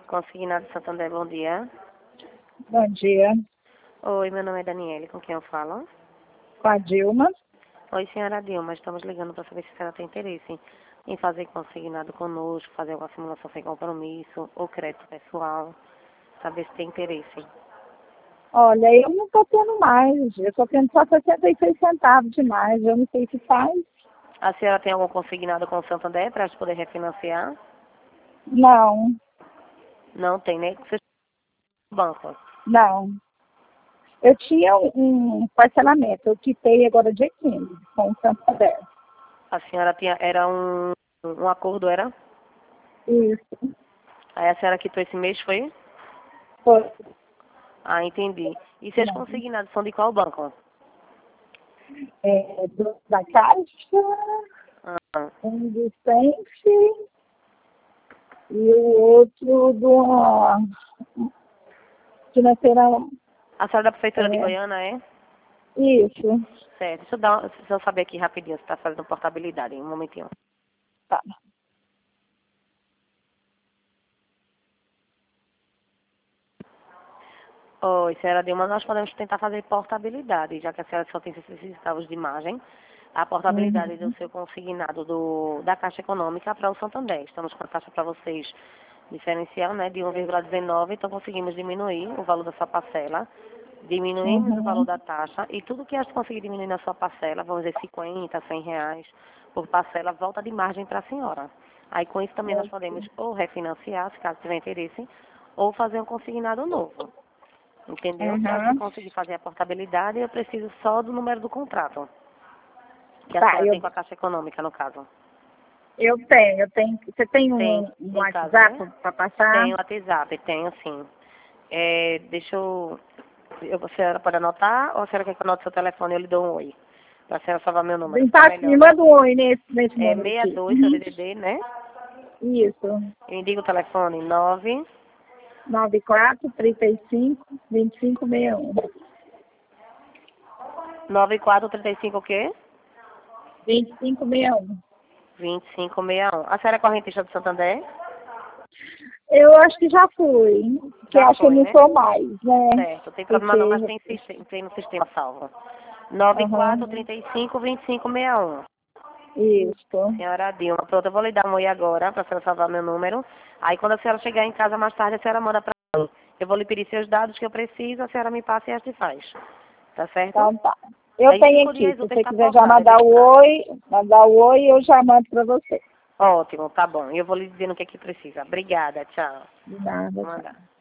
Consignado Santander, bom dia. Bom dia. Oi, meu nome é Daniele, com quem eu falo? Com a Dilma. Oi, senhora Dilma, estamos ligando para saber se a senhora tem interesse em fazer consignado conosco, fazer alguma simulação sem compromisso ou crédito pessoal, saber se tem interesse. Olha, eu não estou tendo mais. Eu estou tendo só 66 centavos de mais. Eu não sei o que faz. A senhora tem algum consignado com o Santander para a gente poder refinanciar? Não, Não tem, né? Você banco. não. Eu tinha um parcelamento. Eu quitei agora dia 15 com o Santander. A senhora tinha, era um acordo, era? Isso. Aí a senhora quitou esse mês, foi? Foi. Ah, entendi. E seus Não. consignados são de qual banco? Da Caixa, Ah, um do Sense e o outro do financeira. a senhora da Prefeitura de É, Goiânia, é? isso. Certo. Deixa eu saber aqui rapidinho se está fazendo portabilidade. Um momentinho. Tá. Oi, senhora Dilma, nós podemos tentar fazer portabilidade, já que a senhora só tem 66 centavos de margem. A portabilidade do Uhum. seu consignado da Caixa Econômica para o Santander. Estamos com a taxa para vocês diferencial, né, de 1,19, então conseguimos diminuir o valor da sua parcela, diminuímos o valor Uhum. da taxa e tudo que a gente conseguir diminuir na sua parcela, vamos dizer 50, 100 reais por parcela, volta de margem para a senhora. Aí com isso também nós podemos ou refinanciar, se caso tiver interesse, ou fazer um consignado novo. Entendeu? Para você Uhum. conseguir fazer a portabilidade, eu preciso só do número do contrato, que a Tá, senhora tem com a Caixa Econômica, no caso. eu tenho. Você tem Tem, um em casa, né? WhatsApp para passar? Tenho WhatsApp, tenho sim. Deixa a senhora pode anotar, ou a senhora quer que eu anote seu telefone e eu lhe dou um oi? Para a senhora salvar meu número, fica Empate, melhor, me né? manda um oi nesse É número aqui. 62, seu Uhum. DDD, né? Isso. Eu indico o telefone 9 94 35 25 61. 9435 o quê? 25 61. 2561. A senhora é correntista do Santander? Eu acho que já fui. Que eu Já acho que eu foi, não né? sou mais, né? Certo, tem problema não, mas Porque. tem no sistema salvo. Uhum. 9435-2561. Isso. Senhora Dilma, pronto, eu vou lhe dar um oi agora para a senhora salvar meu número. Aí quando a senhora chegar em casa mais tarde, a senhora manda para mim. Eu vou lhe pedir seus dados que eu preciso, a senhora me passa e a gente faz. Tá certo? Então tá. Eu Aí tenho 5 aqui. dias Se úteis você está quiser já portado, é mandar o oi, eu já mando para você. ótimo, tá bom. Eu vou lhe dizer no que é que precisa. Obrigada, tchau. De nada, Vou tchau. mandar.